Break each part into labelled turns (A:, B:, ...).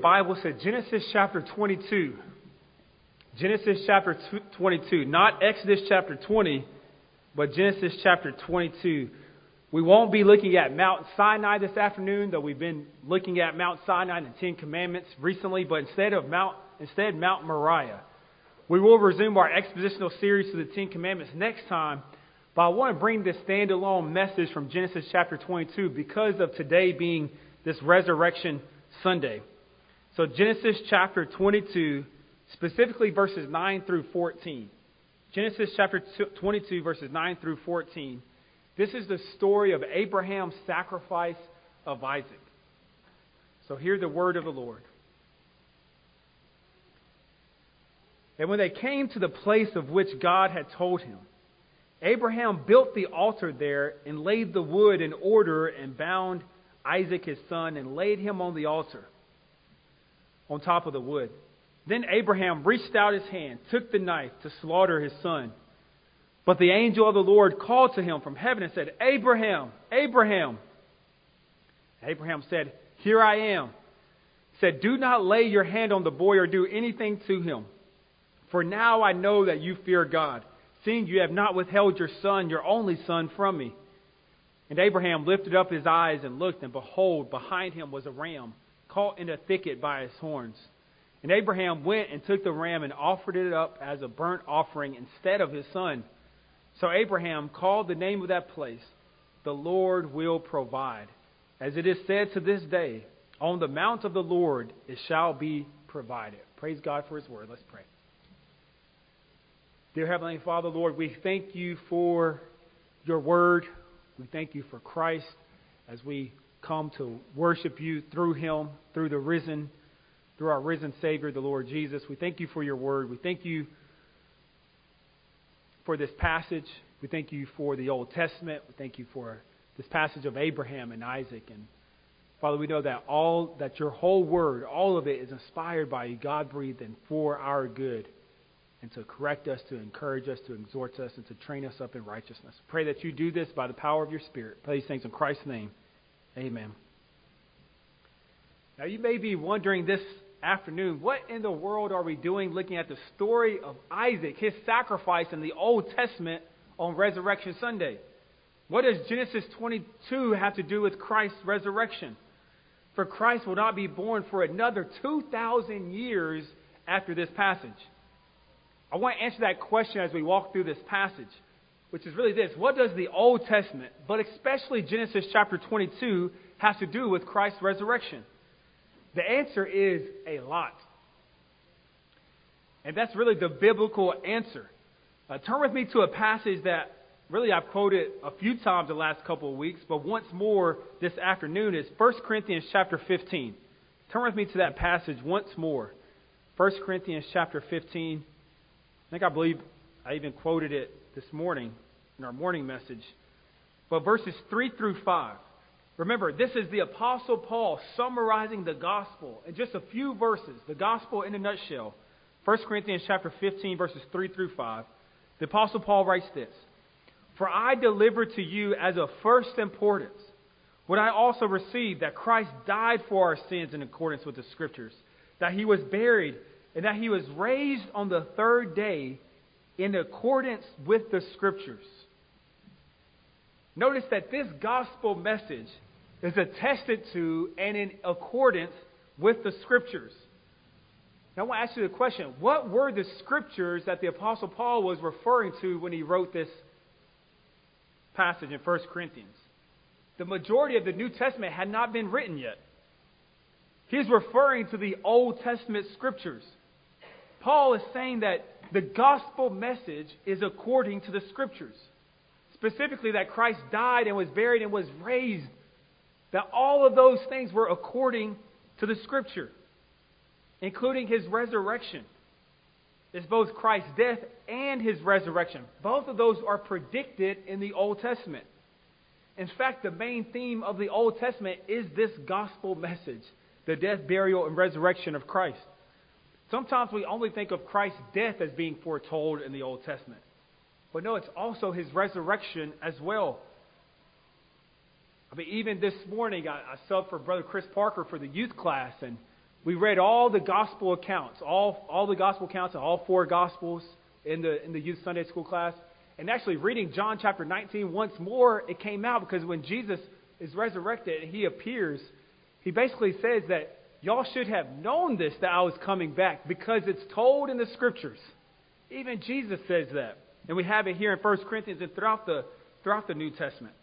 A: Bible said Genesis chapter 22. Genesis chapter 22. Not Exodus chapter 20, but Genesis chapter 22. We won't be looking at Mount Sinai this afternoon, though we've been looking at Mount Sinai and the Ten Commandments recently, but instead Mount Moriah. We will resume our expositional series to the Ten Commandments next time, but I want to bring this standalone message from Genesis chapter 22 because of today being this Resurrection Sunday. So Genesis chapter 22, specifically verses 9 through 14. Genesis chapter 22, verses 9 through 14. This is the story of Abraham's sacrifice of Isaac. So hear the word of the Lord. And when they came to the place of which God had told him, Abraham built the altar there and laid the wood in order and bound Isaac his son and laid him on the altar on top of the wood. Then Abraham reached out his hand, took the knife to slaughter his son. But the angel of the Lord called to him from heaven and said, Abraham, Abraham. Abraham said, Here I am. He said, Do not lay your hand on the boy or do anything to him. For now I know that you fear God, seeing you have not withheld your son, your only son, from me. And Abraham lifted up his eyes and looked, and behold, behind him was a ram, caught in a thicket by his horns. And Abraham went and took the ram and offered it up as a burnt offering instead of his son. So Abraham called the name of that place, The Lord Will Provide. As it is said to this day, On the mount of the Lord it shall be provided. Praise God for his word. Let's pray. Dear Heavenly Father, Lord, we thank you for your word. We thank you for Christ as we come to worship you through him, through our risen Savior, the Lord Jesus. We thank you for your word. We thank you for this passage. We thank you for the Old Testament. We thank you for this passage of Abraham and Isaac. And Father, we know that your whole word, all of it is inspired by you, God-breathed, and for our good, and to correct us, to encourage us, to exhort us, and to train us up in righteousness. Pray that you do this by the power of your Spirit. Pray these things in Christ's name. Amen. Now you may be wondering this afternoon, what in the world are we doing looking at the story of Isaac, his sacrifice in the Old Testament on Resurrection Sunday? What does Genesis 22 have to do with Christ's resurrection? For Christ will not be born for another 2,000 years after this passage. I want to answer that question as we walk through this passage, which is really this. What does the Old Testament, but especially Genesis chapter 22, have to do with Christ's resurrection? The answer is a lot. And that's really the biblical answer. Turn with me to a passage that really I've quoted a few times the last couple of weeks, but once more this afternoon is 1 Corinthians chapter 15. Turn with me to that passage once more. 1 Corinthians chapter 15. I believe I even quoted it this morning in our morning message. But verses 3 through 5. Remember, this is the Apostle Paul summarizing the gospel in just a few verses, the gospel in a nutshell. 1 Corinthians chapter 15, verses 3 through 5. The Apostle Paul writes this, For I delivered to you as of first importance what I also received, that Christ died for our sins in accordance with the Scriptures, that he was buried, and that he was raised on the third day in accordance with the Scriptures. Notice that this gospel message is attested to and in accordance with the Scriptures. Now I want to ask you the question, what were the Scriptures that the Apostle Paul was referring to when he wrote this passage in 1 Corinthians? The majority of the New Testament had not been written yet. He's referring to the Old Testament Scriptures. Paul is saying that the gospel message is according to the Scriptures. Specifically that Christ died and was buried and was raised. That all of those things were according to the Scripture. Including his resurrection. It's both Christ's death and his resurrection. Both of those are predicted in the Old Testament. In fact, the main theme of the Old Testament is this gospel message. The death, burial, and resurrection of Christ. Sometimes we only think of Christ's death as being foretold in the Old Testament. But no, it's also his resurrection as well. I mean, even this morning, I subbed for Brother Chris Parker for the youth class, and We read all the gospel accounts, all the gospel accounts in all four gospels in the youth Sunday school class. And actually reading John chapter 19 once more, it came out because when Jesus is resurrected and he appears, he basically says that y'all should have known this, that I was coming back, because it's told in the scriptures. Even Jesus says that. And we have it here in 1 Corinthians and throughout the New Testament.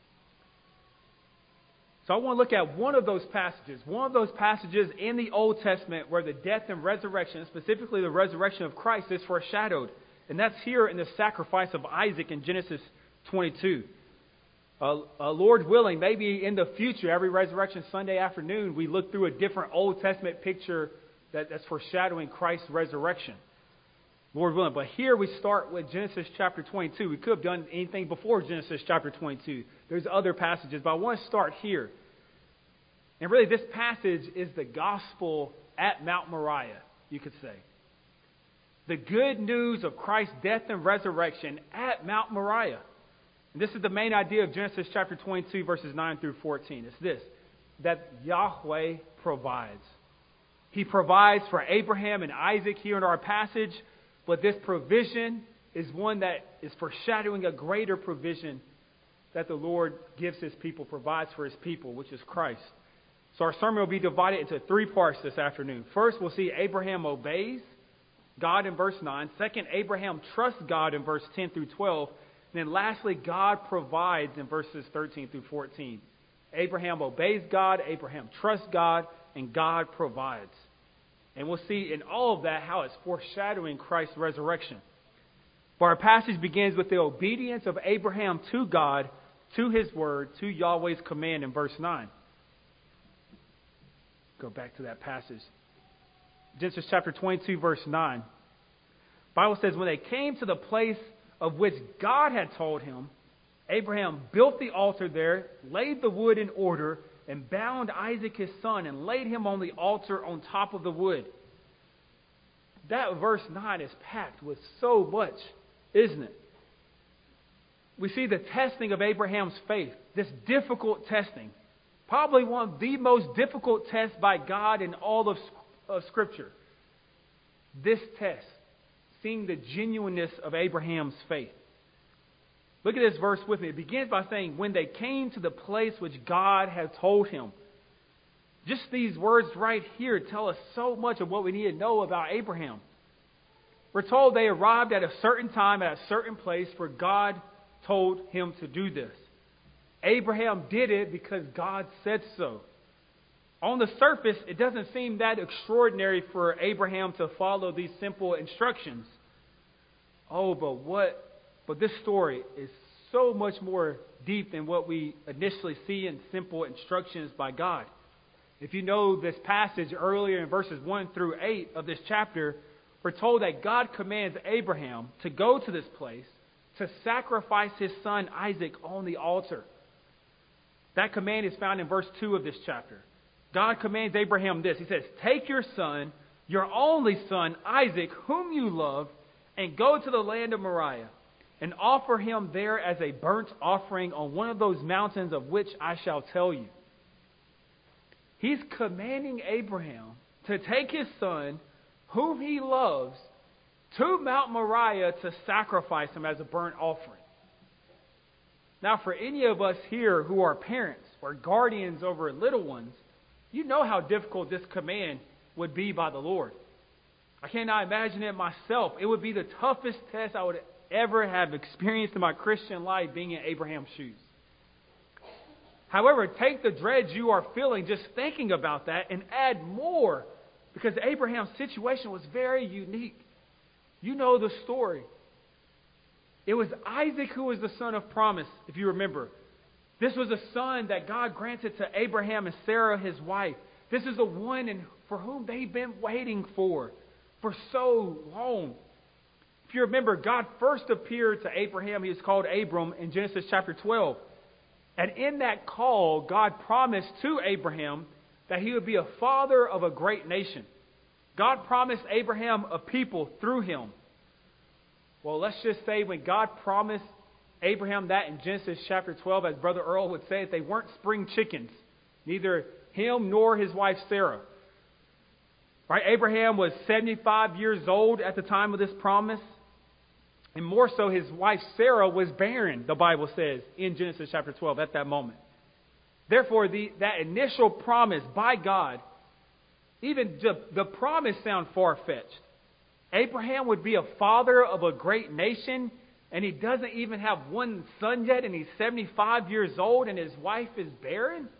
A: So I want to look at one of those passages in the Old Testament where the death and resurrection, specifically the resurrection of Christ, is foreshadowed. And that's here in the sacrifice of Isaac in Genesis 22. Lord willing, maybe in the future, every Resurrection Sunday afternoon, we look through a different Old Testament picture that's foreshadowing Christ's resurrection. Lord willing. But here we start with Genesis chapter 22. We could have done anything before Genesis chapter 22. There's other passages, but I want to start here. And really, this passage is the gospel at Mount Moriah, you could say. The good news of Christ's death and resurrection at Mount Moriah. And this is the main idea of Genesis chapter 22, verses 9 through 14. It's this, that Yahweh provides. He provides for Abraham and Isaac here in our passage, but this provision is one that is foreshadowing a greater provision that the Lord gives his people, provides for his people, which is Christ. So our sermon will be divided into three parts this afternoon. First, we'll see Abraham obeys God in verse 9. Second, Abraham trusts God in verse 10 through 12. And then lastly, God provides in verses 13 through 14. Abraham obeys God, Abraham trusts God, and God provides. And we'll see in all of that how it's foreshadowing Christ's resurrection. But our passage begins with the obedience of Abraham to God, to his word, to Yahweh's command in verse 9. Go back to that passage. Genesis chapter 22, verse 9. The Bible says, when they came to the place of which God had told him, Abraham built the altar there, laid the wood in order, and bound Isaac his son, and laid him on the altar on top of the wood. That verse 9 is packed with so much, isn't it? We see the testing of Abraham's faith, this difficult testing. Probably one of the most difficult tests by God in all of Scripture. This test, seeing the genuineness of Abraham's faith. Look at this verse with me. It begins by saying, when they came to the place which God had told him. Just these words right here tell us so much of what we need to know about Abraham. We're told they arrived at a certain time, at a certain place where God told him to do this. Abraham did it because God said so. On the surface, it doesn't seem that extraordinary for Abraham to follow these simple instructions. Oh, but this story is so much more deep than what we initially see in simple instructions by God. If you know this passage earlier in verses 1 through 8 of this chapter, we're told that God commands Abraham to go to this place to sacrifice his son Isaac on the altar. That command is found in verse 2 of this chapter. God commands Abraham this. He says, take your son, your only son, Isaac, whom you love, and go to the land of Moriah, and offer him there as a burnt offering on one of those mountains of which I shall tell you. He's commanding Abraham to take his son, whom he loves, to Mount Moriah to sacrifice him as a burnt offering. Now, for any of us here who are parents or guardians over little ones, you know how difficult this command would be by the Lord. I cannot imagine it myself. It would be the toughest test I would ever have experienced in my Christian life, being in Abraham's shoes. However, take the dread you are feeling just thinking about that and add more, because Abraham's situation was very unique. You know the story. It was Isaac who was the son of promise, if you remember. This was a son that God granted to Abraham and Sarah, his wife. This is the one for whom they've been waiting for so long. If you remember, God first appeared to Abraham. He was called Abram in Genesis chapter 12. And in that call, God promised to Abraham that he would be a father of a great nation. God promised Abraham a people through him. Well, let's just say when God promised Abraham that in Genesis chapter 12, as Brother Earl would say, they weren't spring chickens. Neither him nor his wife Sarah. Right? Abraham was 75 years old at the time of this promise. And more so, his wife Sarah was barren, the Bible says, in Genesis chapter 12 at that moment. Therefore, that initial promise by God, even the promise sounds far-fetched. Abraham would be a father of a great nation, and he doesn't even have one son yet, and he's 75 years old, and his wife is barren?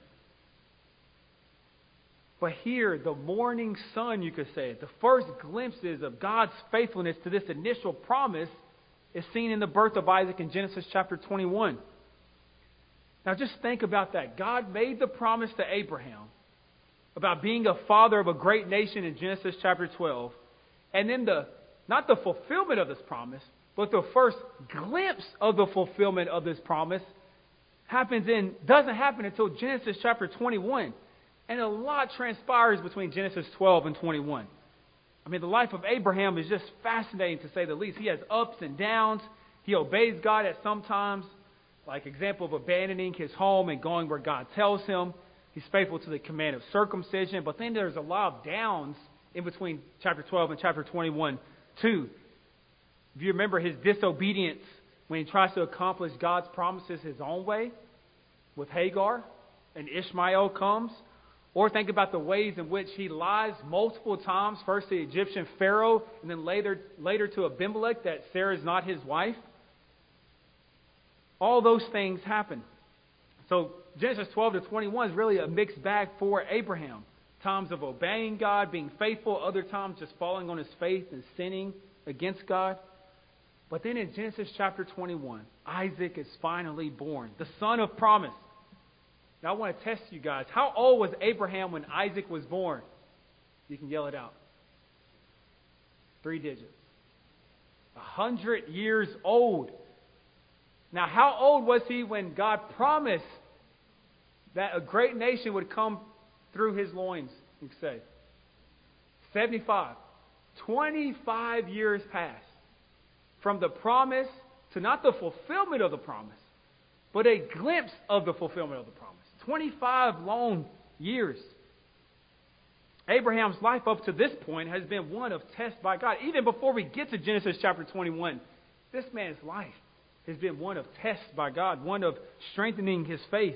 A: But here, the morning sun, you could say, the first glimpses of God's faithfulness to this initial promise is seen in the birth of Isaac in Genesis chapter 21. Now just think about that. God made the promise to Abraham about being a father of a great nation in Genesis chapter 12. And then not the fulfillment of this promise, but the first glimpse of the fulfillment of this promise doesn't happen until Genesis chapter 21. And a lot transpires between Genesis 12 and 21. I mean, the life of Abraham is just fascinating, to say the least. He has ups and downs. He obeys God at some times, like example of abandoning his home and going where God tells him. He's faithful to the command of circumcision. But then there's a lot of downs in between chapter 12 and chapter 21 too. If you remember his disobedience when he tries to accomplish God's promises his own way with Hagar and Ishmael comes. Or think about the ways in which he lies multiple times, first to the Egyptian Pharaoh, and then later to Abimelech that Sarah is not his wife. All those things happen. So Genesis 12 to 21 is really a mixed bag for Abraham. Times of obeying God, being faithful, other times just falling on his faith and sinning against God. But then in Genesis chapter 21, Isaac is finally born, the son of promise. Now I want to test you guys. How old was Abraham when Isaac was born? You can yell it out. 3 digits. 100 years old. Now how old was he when God promised that a great nation would come through his loins, you could say? 75. 25 years passed from the promise to not the fulfillment of the promise, but a glimpse of the fulfillment of the promise. 25 long years. Abraham's life up to this point has been one of test by God. Even before we get to Genesis chapter 21, this man's life has been one of test by God, one of strengthening his faith,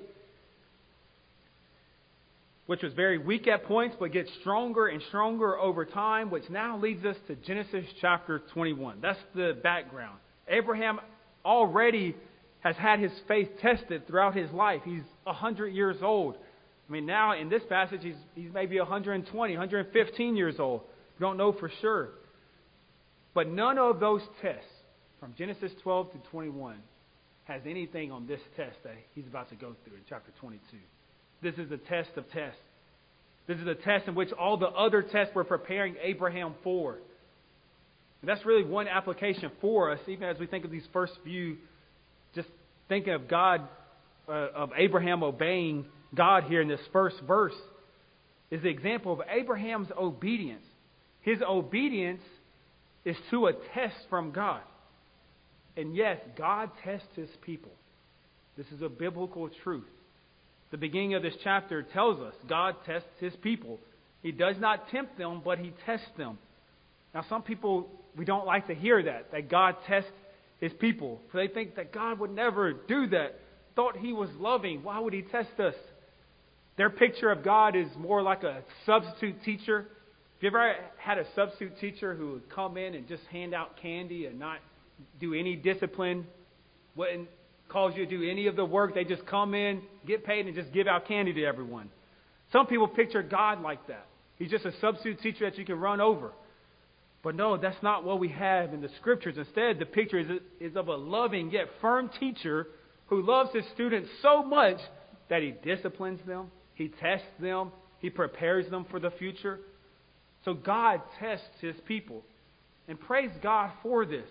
A: which was very weak at points, but gets stronger and stronger over time, which now leads us to Genesis chapter 21. That's the background. Abraham already has had his faith tested throughout his life. He's 100 years old. I mean, now in this passage, he's maybe 120, 115 years old. We don't know for sure. But none of those tests, from Genesis 12 to 21, has anything on this test that he's about to go through in chapter 22. This is the test of tests. This is a test in which all the other tests were preparing Abraham for. And that's really one application for us, even as we think of these first few. Just thinking of God, of Abraham obeying God here in this first verse, is the example of Abraham's obedience. His obedience is to a test from God. And yes, God tests his people. This is a biblical truth. The beginning of this chapter tells us God tests his people. He does not tempt them, but he tests them. Now, some people, we don't like to hear that God tests his people. For they think that God would never do that. Thought he was loving. Why would he test us? Their picture of God is more like a substitute teacher. Have you ever had a substitute teacher who would come in and just hand out candy and not do any discipline? Wouldn't cause you to do any of the work. They just come in, get paid, and just give out candy to everyone. Some people picture God like that. He's just a substitute teacher that you can run over. But no, that's not what we have in the Scriptures. Instead, the picture is of a loving yet firm teacher who loves his students so much that he disciplines them, he tests them, he prepares them for the future. So God tests his people. And praise God for this.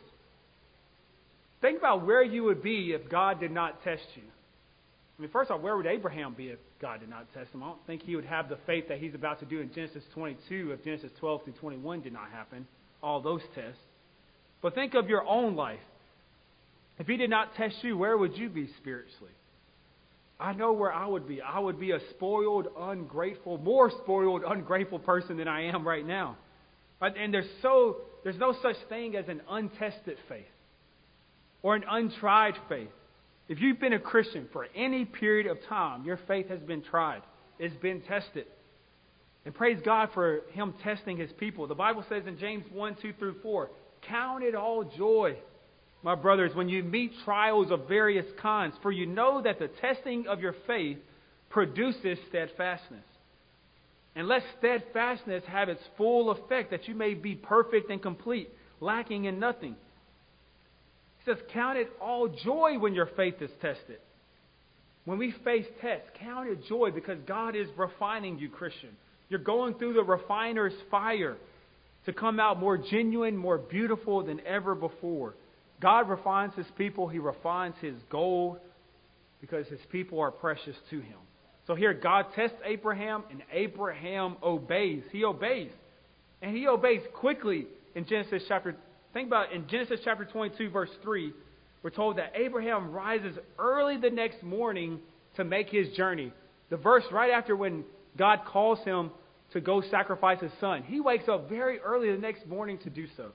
A: Think about where you would be if God did not test you. I mean, first of all, where would Abraham be if God did not test him? I don't think he would have the faith that he's about to do in Genesis 22 if Genesis 12 through 21 did not happen. All those tests. But think of your own life. If he did not test you, where would you be spiritually? I know where I would be. I would be a spoiled, ungrateful, more spoiled, ungrateful person than I am right now. Right? And there's no such thing as an untested faith or an untried faith. If you've been a Christian for any period of time, your faith has been tried. It's been tested. And praise God for Him testing His people. The Bible says in James 1:2-4, count it all joy, my brothers, when you meet trials of various kinds, for you know that the testing of your faith produces steadfastness. And let steadfastness have its full effect, that you may be perfect and complete, lacking in nothing. He says, count it all joy when your faith is tested. When we face tests, count it joy because God is refining you, Christian. You're going through the refiner's fire to come out more genuine, more beautiful than ever before. God refines His people. He refines His gold because His people are precious to Him. So here, God tests Abraham, and Abraham obeys. He obeys. And he obeys quickly in Genesis chapter... Think about it, in Genesis chapter 22, verse 3, we're told that Abraham rises early the next morning to make his journey. The verse right after when God calls him to go sacrifice his son. He wakes up very early the next morning to do so.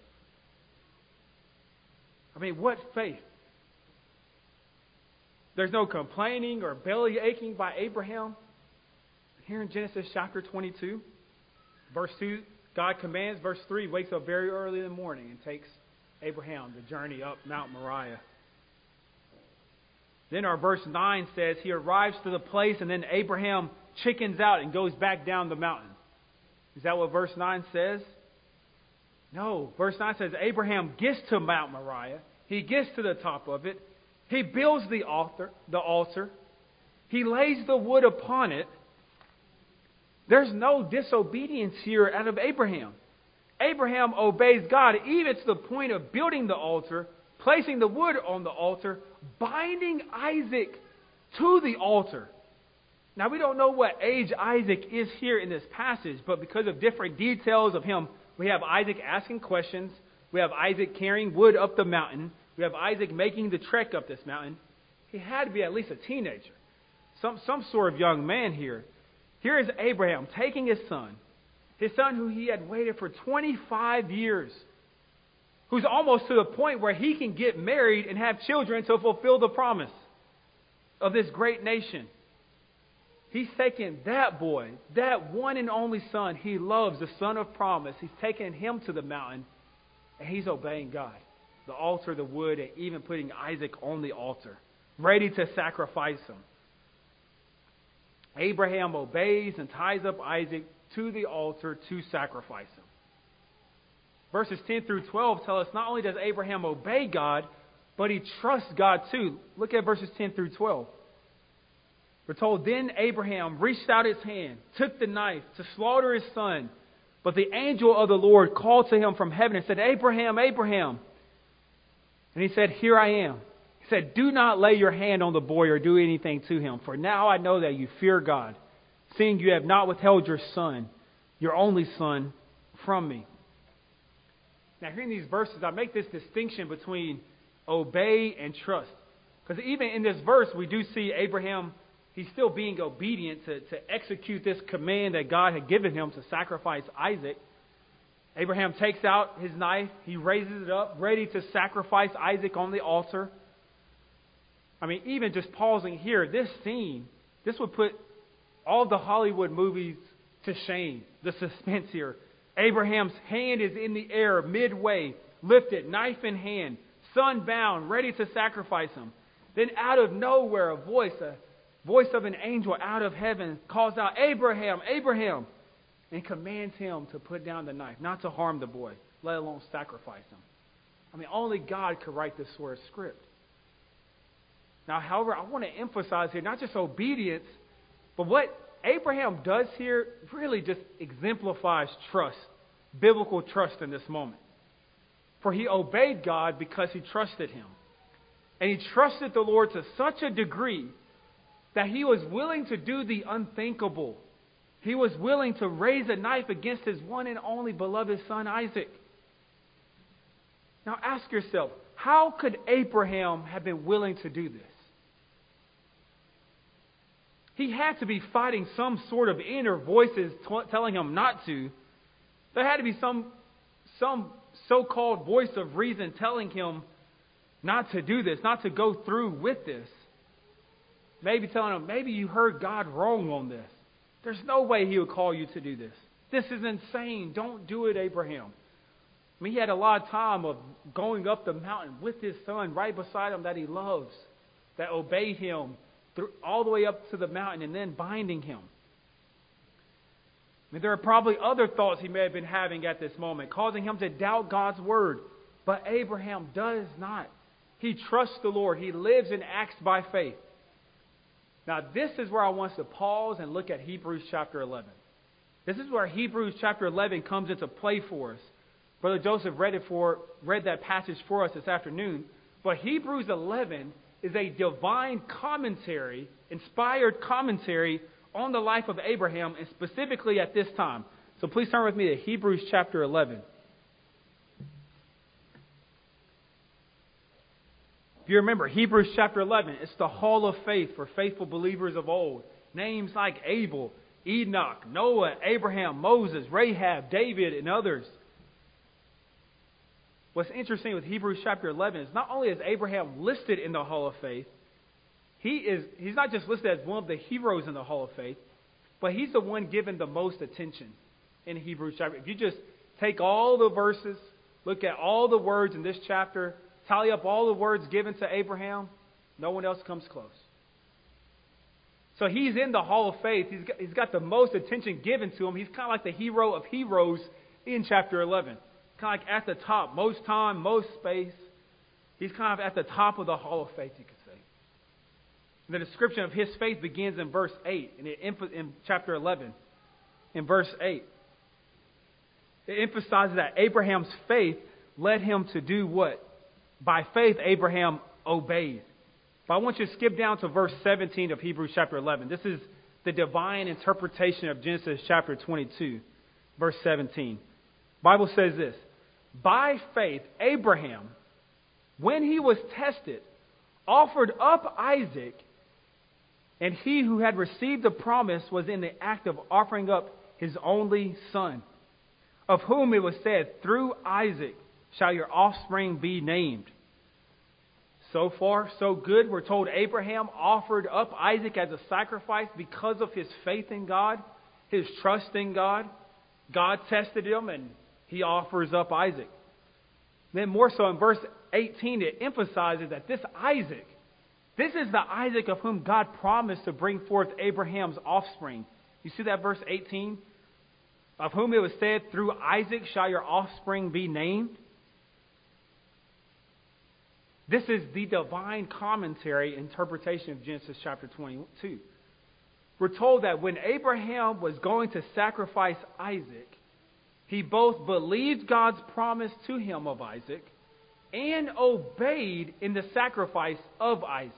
A: I mean, what faith? There's no complaining or belly aching by Abraham. Here in Genesis chapter 22, verse 2, God commands, verse 3, wakes up very early in the morning and takes Abraham the journey up Mount Moriah. Then our verse 9 says he arrives to the place and then Abraham chickens out and goes back down the mountain. Is that what verse 9 says? No. Verse 9 says Abraham gets to Mount Moriah. He gets to the top of it. He builds the altar. He lays the wood upon it. There's no disobedience here out of Abraham. Abraham obeys God even to the point of building the altar, placing the wood on the altar, binding Isaac to the altar. Now, we don't know what age Isaac is here in this passage, but because of different details of him, we have Isaac asking questions. We have Isaac carrying wood up the mountain. We have Isaac making the trek up this mountain. He had to be at least a teenager, some sort of young man here. Here is Abraham taking his son who he had waited for 25 years, who's almost to the point where he can get married and have children to fulfill the promise of this great nation. He's taken that boy, that one and only son he loves, the son of promise. He's taken him to the mountain, and he's obeying God. The altar, the wood, and even putting Isaac on the altar, ready to sacrifice him. Abraham obeys and ties up Isaac to the altar to sacrifice him. Verses 10 through 12 tell us not only does Abraham obey God, but he trusts God too. Look at verses 10 through 12. We're told, then Abraham reached out his hand, took the knife to slaughter his son. But the angel of the Lord called to him from heaven and said, Abraham, Abraham. And he said, here I am. He said, do not lay your hand on the boy or do anything to him. For now I know that you fear God, seeing you have not withheld your son, your only son, from me. Now, here in these verses, I make this distinction between obey and trust. Because even in this verse, we do see Abraham, he's still being obedient to execute this command that God had given him to sacrifice Isaac. Abraham takes out his knife. He raises it up, ready to sacrifice Isaac on the altar. I mean, even just pausing here, this scene, this would put all the Hollywood movies to shame. The suspense here. Abraham's hand is in the air, midway, lifted, knife in hand, son bound, ready to sacrifice him. Then out of nowhere, a voice of an angel out of heaven calls out, Abraham, Abraham, and commands him to put down the knife, not to harm the boy, let alone sacrifice him. I mean, only God could write this sort of script. Now, however, I want to emphasize here not just obedience, but what Abraham does here really just exemplifies trust, biblical trust in this moment. For he obeyed God because he trusted him. And he trusted the Lord to such a degree that he was willing to do the unthinkable. He was willing to raise a knife against his one and only beloved son, Isaac. Now ask yourself, how could Abraham have been willing to do this? He had to be fighting some sort of inner voices telling him not to. There had to be some so-called voice of reason telling him not to do this, not to go through with this. Maybe telling him, maybe you heard God wrong on this. There's no way he would call you to do this. This is insane. Don't do it, Abraham. I mean, he had a lot of time of going up the mountain with his son right beside him that he loves, that obeyed him all the way up to the mountain and then binding him. I mean, there are probably other thoughts he may have been having at this moment, causing him to doubt God's word. But Abraham does not. He trusts the Lord. He lives and acts by faith. Now, this is where I want us to pause and look at Hebrews chapter 11. This is where Hebrews chapter 11 comes into play for us. Brother Joseph read that passage for us this afternoon. But Hebrews 11 is a divine commentary, inspired commentary on the life of Abraham, and specifically at this time. So please turn with me to Hebrews chapter 11. If you remember, Hebrews chapter 11, it's the hall of faith for faithful believers of old. Names like Abel, Enoch, Noah, Abraham, Moses, Rahab, David, and others. What's interesting with Hebrews chapter 11 is not only is Abraham listed in the hall of faith, he's not just listed as one of the heroes in the hall of faith, but he's the one given the most attention in Hebrews chapter. If you just take all the verses, look at all the words in this chapter, tally up all the words given to Abraham, no one else comes close. So he's in the hall of faith. He's got the most attention given to him. He's kind of like the hero of heroes in chapter 11. Kind of like at the top, most time, most space. He's kind of at the top of the hall of faith, you could say. The description of his faith begins in verse 8, in chapter 11. In verse 8, it emphasizes that Abraham's faith led him to do what? By faith, Abraham obeyed. But I want you to skip down to verse 17 of Hebrews chapter 11. This is the divine interpretation of Genesis chapter 22, verse 17. The Bible says this: by faith, Abraham, when he was tested, offered up Isaac, and he who had received the promise was in the act of offering up his only son, of whom it was said, through Isaac shall your offspring be named. So far, so good. We're told Abraham offered up Isaac as a sacrifice because of his faith in God, his trust in God. God tested him and he offers up Isaac. Then more so in verse 18, it emphasizes that this Isaac, this is the Isaac of whom God promised to bring forth Abraham's offspring. You see that verse 18? Of whom it was said, through Isaac shall your offspring be named. This is the divine commentary interpretation of Genesis chapter 22. We're told that when Abraham was going to sacrifice Isaac, he both believed God's promise to him of Isaac and obeyed in the sacrifice of Isaac.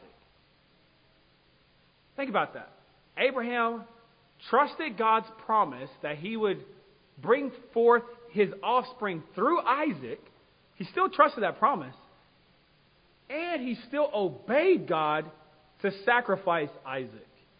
A: Think about that. Abraham trusted God's promise that he would bring forth his offspring through Isaac. He still trusted that promise. And he still obeyed God to sacrifice Isaac.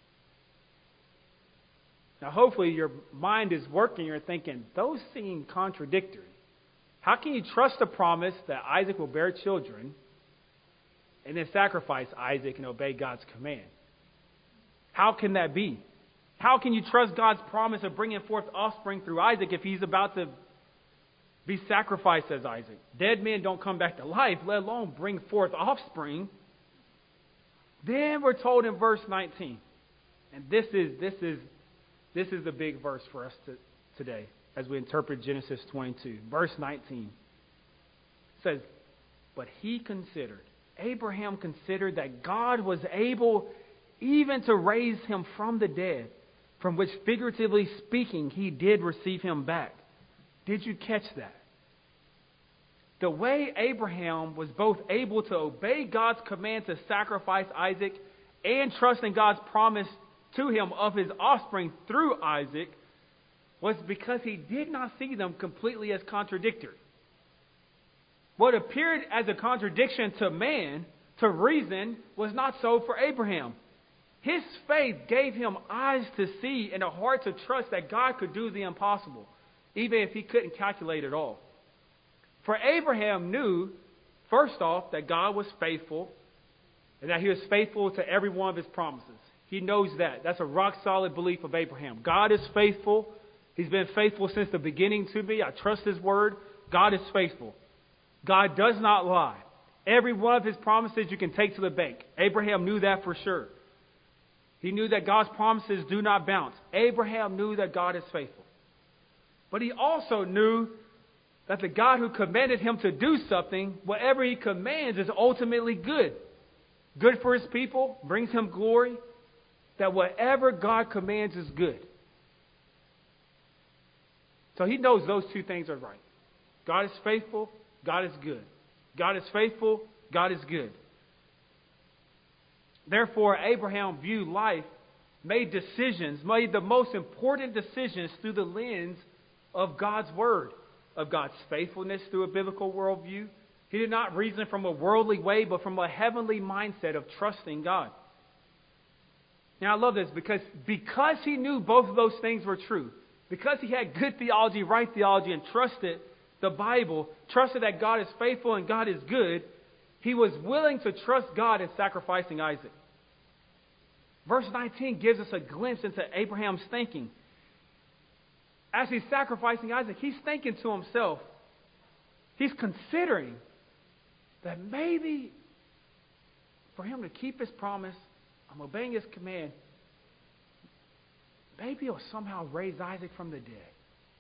A: Now, hopefully your mind is working. You're thinking, those seem contradictory. How can you trust a promise that Isaac will bear children and then sacrifice Isaac and obey God's command? How can that be? How can you trust God's promise of bringing forth offspring through Isaac if he's about to be sacrificed as Isaac? Dead men don't come back to life, let alone bring forth offspring. Then we're told in verse 19, and this is the big verse for us today as we interpret Genesis 22. Verse 19 says, but Abraham considered that God was able even to raise him from the dead, from which, figuratively speaking, he did receive him back. Did you catch that? The way Abraham was both able to obey God's command to sacrifice Isaac and trust in God's promise to him of his offspring through Isaac was because he did not see them completely as contradictory. What appeared as a contradiction to man, to reason, was not so for Abraham. His faith gave him eyes to see and a heart to trust that God could do the impossible, even if he couldn't calculate it all. For Abraham knew, first off, that God was faithful and that he was faithful to every one of his promises. He knows that. That's a rock-solid belief of Abraham. God is faithful. He's been faithful since the beginning to me. I trust his word. God is faithful. God does not lie. Every one of his promises you can take to the bank. Abraham knew that for sure. He knew that God's promises do not bounce. Abraham knew that God is faithful. But he also knew that the God who commanded him to do something, whatever he commands, is ultimately good. Good for his people, brings him glory. That whatever God commands is good. So he knows those two things are right. God is faithful, God is good. God is faithful, God is good. Therefore, Abraham viewed life, made decisions, made the most important decisions through the lens of God's word, of God's faithfulness through a biblical worldview. He did not reason from a worldly way, but from a heavenly mindset of trusting God. Now, I love this because he knew both of those things were true, because he had good theology, right theology, and trusted the Bible, trusted that God is faithful and God is good, he was willing to trust God in sacrificing Isaac. Verse 19 gives us a glimpse into Abraham's thinking. As he's sacrificing Isaac, he's thinking to himself, he's considering that maybe for him to keep his promise, I'm obeying his command, maybe he'll somehow raise Isaac from the dead.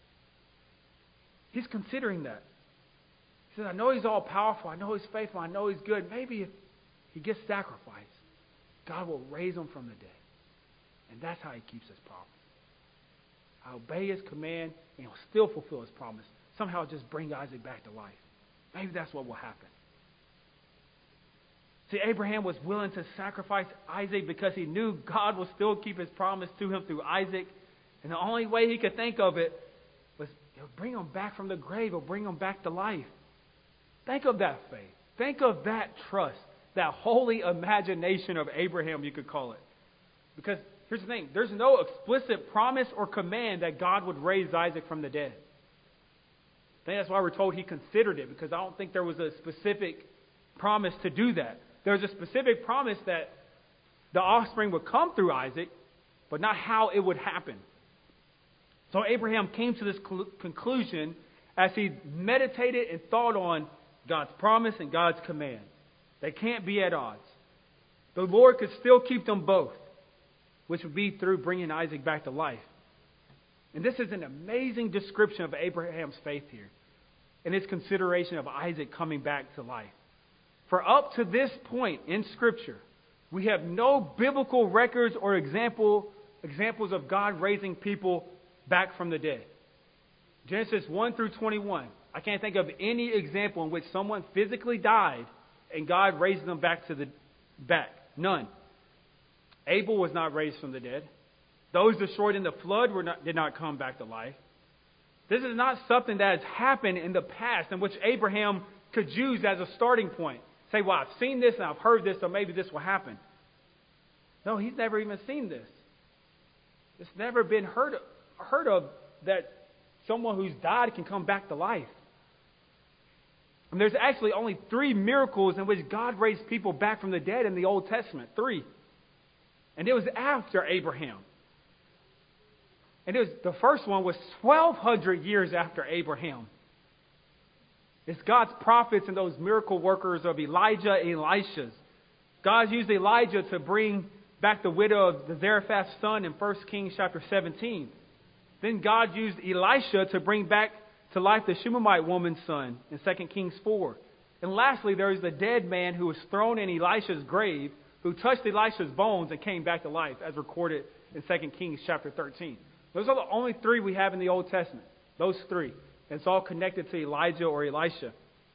A: He's considering that. He says, I know he's all powerful, I know he's faithful, I know he's good. Maybe if he gets sacrificed, God will raise him from the dead. And that's how he keeps his promise. I obey his command, and he'll still fulfill his promise. Somehow just bring Isaac back to life. Maybe that's what will happen. See, Abraham was willing to sacrifice Isaac because he knew God will still keep his promise to him through Isaac. And the only way he could think of it was he'll bring him back from the grave. He'll bring him back to life. Think of that faith. Think of that trust. That holy imagination of Abraham, you could call it. Because here's the thing. There's no explicit promise or command that God would raise Isaac from the dead. I think that's why we're told he considered it, because I don't think there was a specific promise to do that. There was a specific promise that the offspring would come through Isaac, but not how it would happen. So Abraham came to this conclusion as he meditated and thought on God's promise and God's command. They can't be at odds. The Lord could still keep them both, which would be through bringing Isaac back to life. And this is an amazing description of Abraham's faith here, and his consideration of Isaac coming back to life. For up to this point in Scripture, we have no biblical records or examples of God raising people back from the dead. Genesis 1 through 21. I can't think of any example in which someone physically died and God raised them back. None. Abel was not raised from the dead. Those destroyed in the flood did not come back to life. This is not something that has happened in the past in which Abraham could use as a starting point. Say, well, I've seen this and I've heard this, so maybe this will happen. No, he's never even seen this. It's never been heard of that someone who's died can come back to life. And there's actually only 3 miracles in which God raised people back from the dead in the Old Testament. 3. And it was after Abraham. And the first one was 1,200 years after Abraham. It's God's prophets and those miracle workers of Elijah and Elisha. God used Elijah to bring back the widow of the Zarephath's son in 1 Kings chapter 17. Then God used Elisha to bring back to life the Shunammite woman's son in 2 Kings 4. And lastly, there is the dead man who was thrown in Elisha's grave, who touched Elisha's bones and came back to life, as recorded in 2 Kings chapter 13. Those are the only 3 we have in the Old Testament. Those 3. It's all connected to Elijah or Elisha.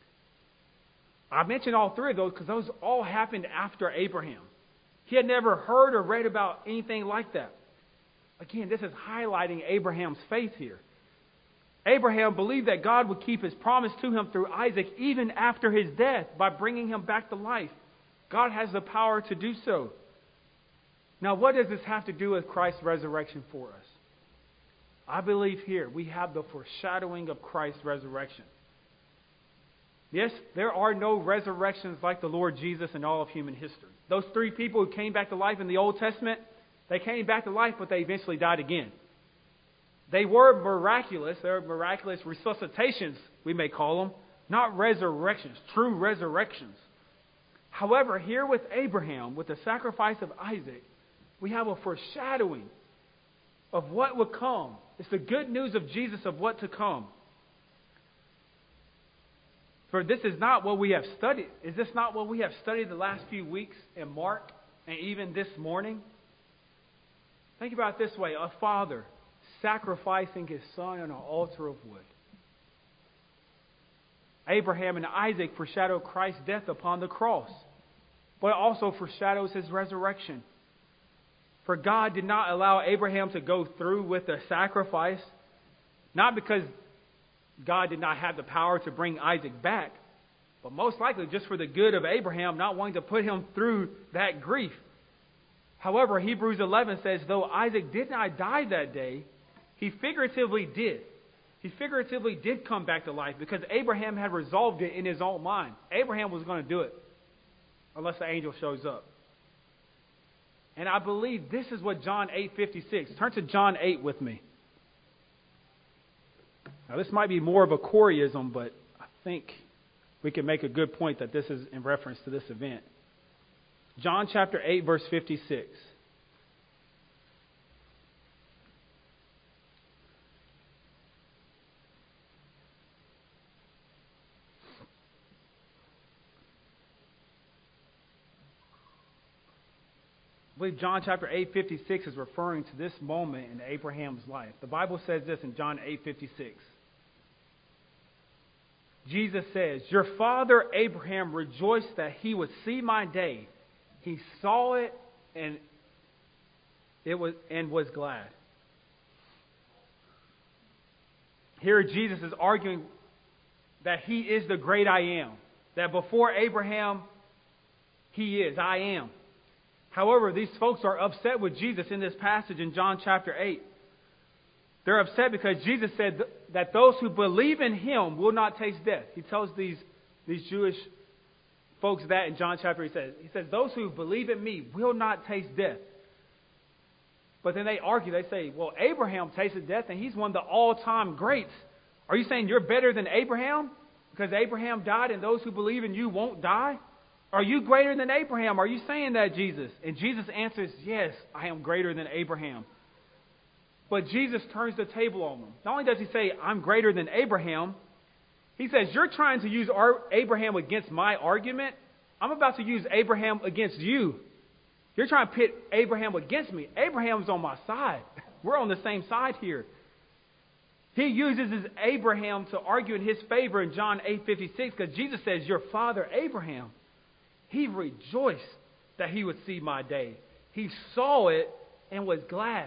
A: I mentioned all 3 of those because those all happened after Abraham. He had never heard or read about anything like that. Again, this is highlighting Abraham's faith here. Abraham believed that God would keep his promise to him through Isaac even after his death by bringing him back to life. God has the power to do so. Now, what does this have to do with Christ's resurrection for us? I believe here we have the foreshadowing of Christ's resurrection. Yes, there are no resurrections like the Lord Jesus in all of human history. Those three people who came back to life in the Old Testament, they came back to life, but they eventually died again. They were miraculous. They were miraculous resuscitations, we may call them, not resurrections, true resurrections. However, here with Abraham, with the sacrifice of Isaac, we have a foreshadowing of what would come. It's the good news of Jesus of what to come. For this is not what we have studied. Is this not what we have studied the last few weeks in Mark and even this morning? Think about it this way. A father sacrificing his son on an altar of wood. Abraham and Isaac foreshadow Christ's death upon the cross, but it also foreshadows his resurrection. For God did not allow Abraham to go through with the sacrifice, not because God did not have the power to bring Isaac back, but most likely just for the good of Abraham, not wanting to put him through that grief. However, Hebrews 11 says, though Isaac did not die that day, he figuratively did. He figuratively did come back to life because Abraham had resolved it in his own mind. Abraham was going to do it unless the angel shows up. And I believe this is what John 8:56. Turn to John 8 with me. Now, this might be more of a Coreyism, but I think we can make a good point that this is in reference to this event. John chapter 8, verse 56. I believe John chapter 8:56 is referring to this moment in Abraham's life. The Bible says this in John 8:56. Jesus says, your father Abraham rejoiced that he would see my day. He saw it and was glad. Here Jesus is arguing that he is the great I am. That before Abraham, he is, I am. However, these folks are upset with Jesus in this passage in John chapter 8. They're upset because Jesus said that those who believe in him will not taste death. He tells these Jewish folks that in John chapter 8. He says, those who believe in me will not taste death. But then they argue. They say, well, Abraham tasted death and he's one of the all-time greats. Are you saying you're better than Abraham? Because Abraham died and those who believe in you won't die? Are you greater than Abraham? Are you saying that, Jesus? And Jesus answers, yes, I am greater than Abraham. But Jesus turns the table on them. Not only does he say, I'm greater than Abraham, he says, you're trying to use Abraham against my argument. I'm about to use Abraham against you. You're trying to pit Abraham against me. Abraham's on my side. We're on the same side here. He uses his Abraham to argue in his favor in John 8:56 because Jesus says, your father Abraham, he rejoiced that he would see my day. He saw it and was glad.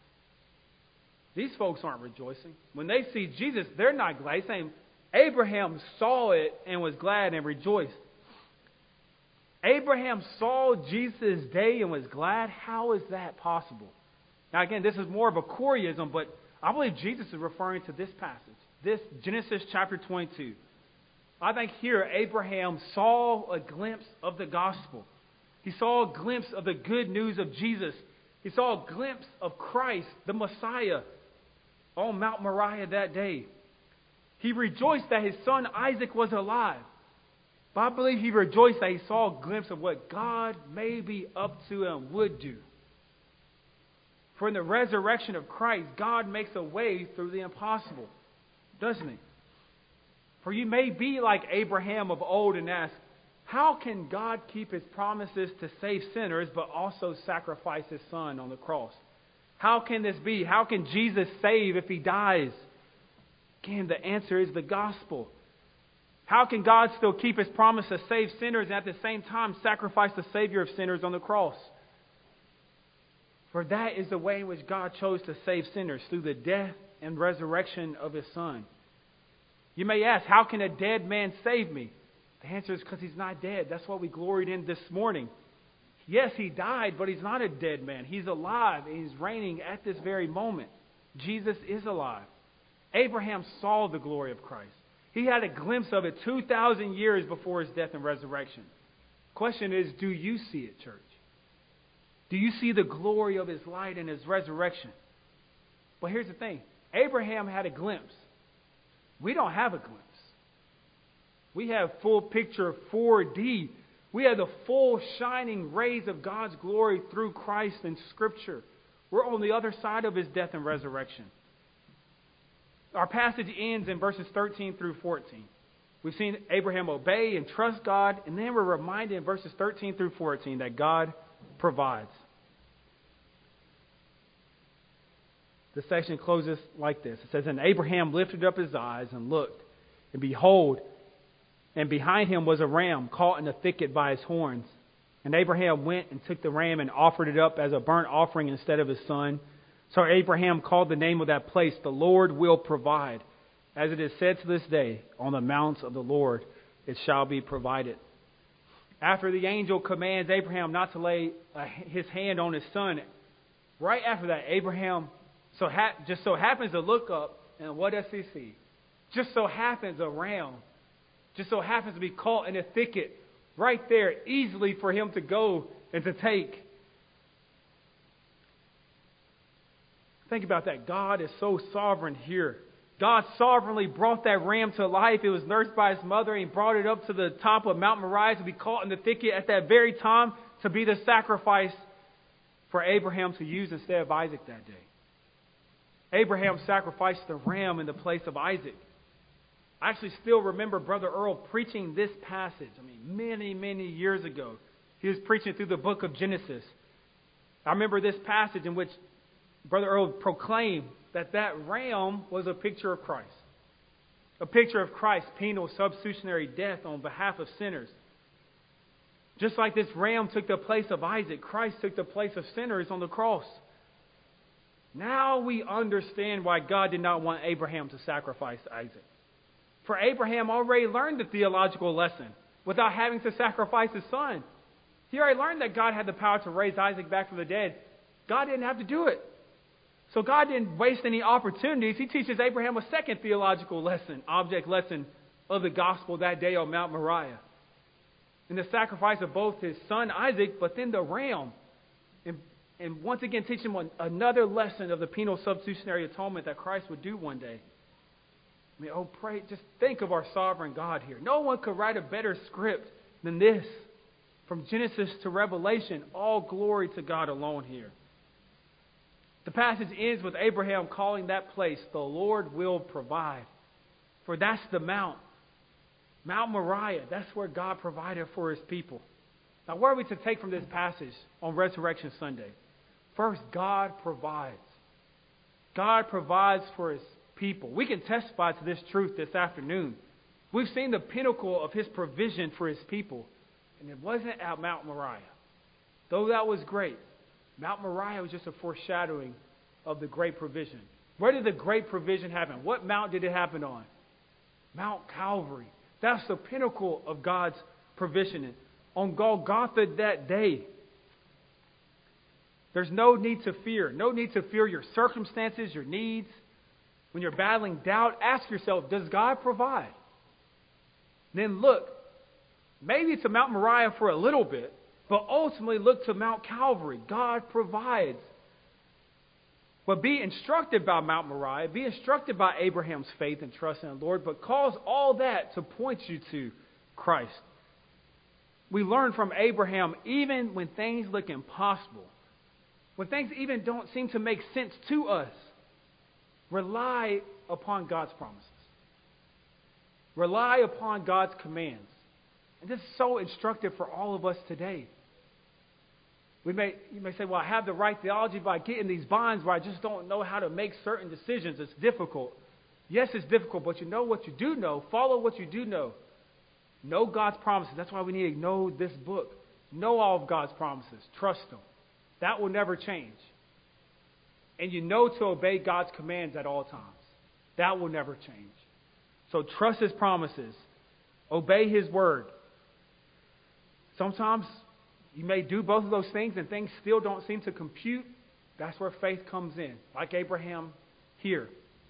A: These folks aren't rejoicing. When they see Jesus, they're not glad. He's saying, Abraham saw it and was glad and rejoiced. Abraham saw Jesus' day and was glad. How is that possible? Now again, this is more of a Coreyism, but I believe Jesus is referring to this passage. This Genesis chapter 22. I think here Abraham saw a glimpse of the gospel. He saw a glimpse of the good news of Jesus. He saw a glimpse of Christ, the Messiah, on Mount Moriah that day. He rejoiced that his son Isaac was alive. But I believe he rejoiced that he saw a glimpse of what God may be up to and would do. For in the resurrection of Christ, God makes a way through the impossible, doesn't he? For you may be like Abraham of old and ask, how can God keep his promises to save sinners but also sacrifice his son on the cross? How can this be? How can Jesus save if he dies? Again, the answer is the gospel. How can God still keep his promise to save sinners and at the same time sacrifice the Savior of sinners on the cross? For that is the way in which God chose to save sinners, through the death and resurrection of his son. You may ask, how can a dead man save me? The answer is because he's not dead. That's what we gloried in this morning. Yes, he died, but he's not a dead man. He's alive, and he's reigning at this very moment. Jesus is alive. Abraham saw the glory of Christ. He had a glimpse of it 2,000 years before his death and resurrection. Question is, do you see it, church? Do you see the glory of his light and his resurrection? But here's the thing. Abraham had a glimpse. We don't have a glimpse. We have full picture 4D. We have the full shining rays of God's glory through Christ and Scripture. We're on the other side of his death and resurrection. Our passage ends in verses 13 through 14. We've seen Abraham obey and trust God, and then we're reminded in verses 13 through 14 that God provides. The section closes like this. It says, "And Abraham lifted up his eyes and looked, and behold, and behind him was a ram caught in a thicket by his horns. And Abraham went and took the ram and offered it up as a burnt offering instead of his son. So Abraham called the name of that place, the Lord will provide. As it is said to this day, on the mounts of the Lord it shall be provided." After the angel commands Abraham not to lay his hand on his son, right after that, Abraham just so happens to look up, and what does he see? Just so happens a ram. Just so happens to be caught in a thicket right there, easily for him to go and to take. Think about that. God is so sovereign here. God sovereignly brought that ram to life. It was nursed by his mother, and he brought it up to the top of Mount Moriah to be caught in the thicket at that very time to be the sacrifice for Abraham to use instead of Isaac that day. Abraham sacrificed the ram in the place of Isaac. I actually still remember Brother Earl preaching this passage. Many, many years ago. He was preaching through the book of Genesis. I remember this passage in which Brother Earl proclaimed that ram was a picture of Christ. A picture of Christ's penal substitutionary death on behalf of sinners. Just like this ram took the place of Isaac, Christ took the place of sinners on the cross. Now we understand why God did not want Abraham to sacrifice Isaac. For Abraham already learned the theological lesson without having to sacrifice his son. He already learned that God had the power to raise Isaac back from the dead. God didn't have to do it. So God didn't waste any opportunities. He teaches Abraham a second theological lesson, object lesson of the gospel that day on Mount Moriah. In the sacrifice of both his son Isaac, but then the ram. And once again teach him another lesson of the penal substitutionary atonement that Christ would do one day. Pray, just think of our sovereign God here. No one could write a better script than this. From Genesis to Revelation, all glory to God alone here. The passage ends with Abraham calling that place, the Lord will provide. For that's the Mount. Mount Moriah, that's where God provided for his people. Now, what are we to take from this passage on Resurrection Sunday? First, God provides. God provides for his people. We can testify to this truth this afternoon. We've seen the pinnacle of his provision for his people, and it wasn't at Mount Moriah. Though that was great, Mount Moriah was just a foreshadowing of the great provision. Where did the great provision happen? What mount did it happen on? Mount Calvary. That's the pinnacle of God's provision. On Golgotha that day, there's no need to fear. No need to fear your circumstances, your needs. When you're battling doubt, ask yourself, does God provide? Then look, maybe to Mount Moriah for a little bit, but ultimately look to Mount Calvary. God provides. But be instructed by Mount Moriah. Be instructed by Abraham's faith and trust in the Lord. But cause all that to point you to Christ. We learn from Abraham, even when things look impossible, when things even don't seem to make sense to us, rely upon God's promises. Rely upon God's commands. And this is so instructive for all of us today. You may say, well, I have the right theology, but I get in these binds where I just don't know how to make certain decisions. It's difficult. Yes, it's difficult, but you know what you do know. Follow what you do know. Know God's promises. That's why we need to know this book. Know all of God's promises. Trust them. That will never change. And you know to obey God's commands at all times. That will never change. So trust his promises. Obey his word. Sometimes You may do both of those things and things still don't seem to compute. That's where faith comes in, like Abraham here.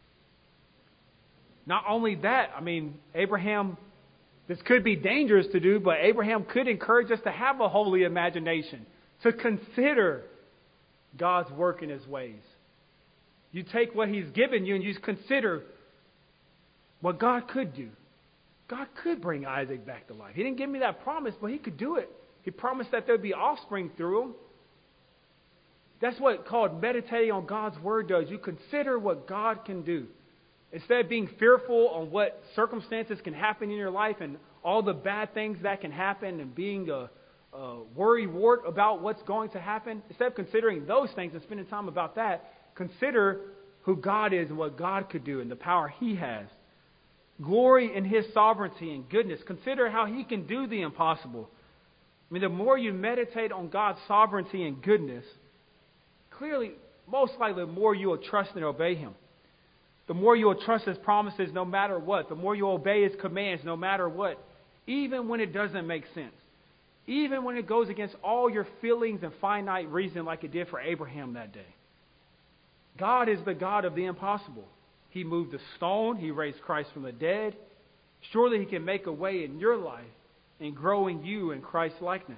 A: Not only that, Abraham, this could be dangerous to do, but Abraham could encourage us to have a holy imagination, to consider God's work in His ways. You take what He's given you and you consider what God could do. God could bring Isaac back to life. He didn't give me that promise, but He could do it. He promised that there would be offspring through him. That's what called meditating on God's Word does. You consider what God can do. Instead of being fearful on what circumstances can happen in your life and all the bad things that can happen and being a worrywart about what's going to happen, instead of considering those things and spending time about that, consider who God is and what God could do and the power He has. Glory in His sovereignty and goodness. Consider how He can do the impossible. The more you meditate on God's sovereignty and goodness, clearly, most likely, the more you will trust and obey Him. The more you will trust His promises no matter what. The more you obey His commands no matter what. Even when it doesn't make sense. Even when it goes against all your feelings and finite reason like it did for Abraham that day. God is the God of the impossible. He moved a stone. He raised Christ from the dead. Surely He can make a way in your life in growing you in Christ's likeness.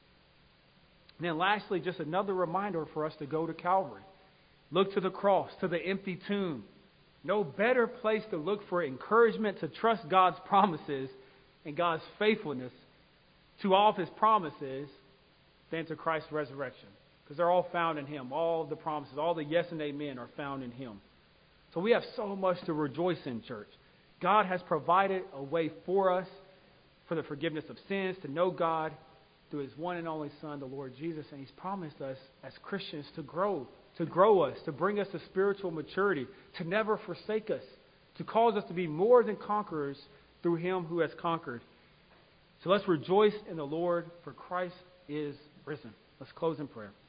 A: And then lastly, just another reminder for us to go to Calvary. Look to the cross, to the empty tomb. No better place to look for encouragement to trust God's promises and God's faithfulness to all of His promises than to Christ's resurrection. Because they're all found in Him. All the promises, all the yes and amen are found in Him. So we have so much to rejoice in, church. God has provided a way for us for the forgiveness of sins, to know God through His one and only Son, the Lord Jesus. And He's promised us as Christians to grow us, to bring us to spiritual maturity, to never forsake us, to cause us to be more than conquerors through Him who has conquered. So let's rejoice in the Lord, for Christ is risen. Let's close in prayer.